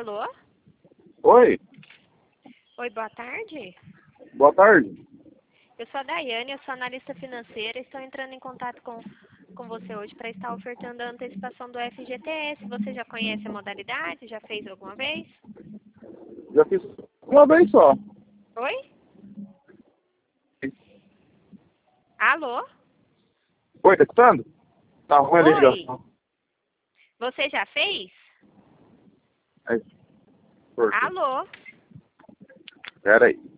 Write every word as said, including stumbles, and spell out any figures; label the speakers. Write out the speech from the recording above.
Speaker 1: Alô?
Speaker 2: Oi,
Speaker 1: Oi, boa tarde.
Speaker 2: boa tarde.
Speaker 1: Eu sou a Daiane, eu sou analista financeira e estou entrando em contato com, com você hoje para estar ofertando a antecipação do F G T S. Você já conhece a modalidade? Já fez alguma vez?
Speaker 2: Já fiz uma vez só.
Speaker 1: Oi? Alô?
Speaker 2: Oi, tá escutando? Tá ruim a
Speaker 1: Oi?
Speaker 2: ligação.
Speaker 1: Você já fez?
Speaker 2: Aí, cortou.
Speaker 1: Alô?
Speaker 2: Pera aí.